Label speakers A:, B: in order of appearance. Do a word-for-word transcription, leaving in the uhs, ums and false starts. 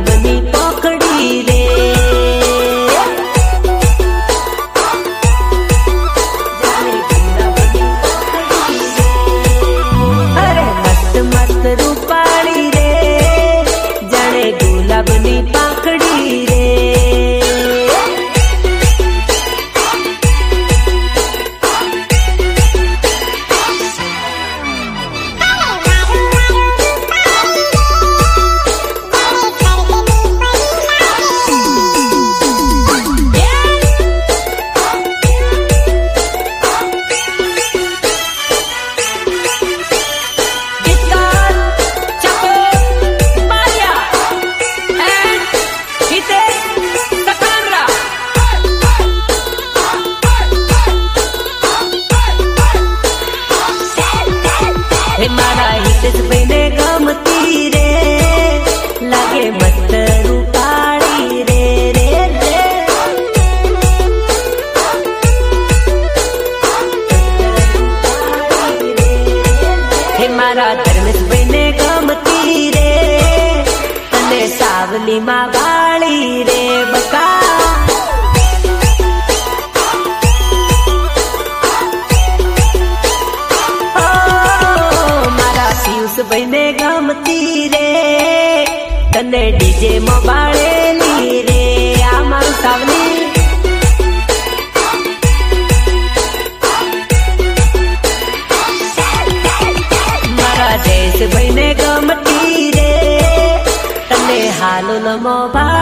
A: गुलाबनी पकड़ी रे। अरे मस्त मस्त रूपाली रे, जाने गुलाबनी पकड़ी रे। मारा हितेश बने गमती रे, लागे मस्त रूपाली रे रे रे। हे मारा धर्मेश बने गमती रे, तने सावली माँ वाली रे बका। बने गमती रे, तने डीजे मोबाइली रे आ मारू सावली। मारा देश बने गमती रे, तने हालो न मोबाइल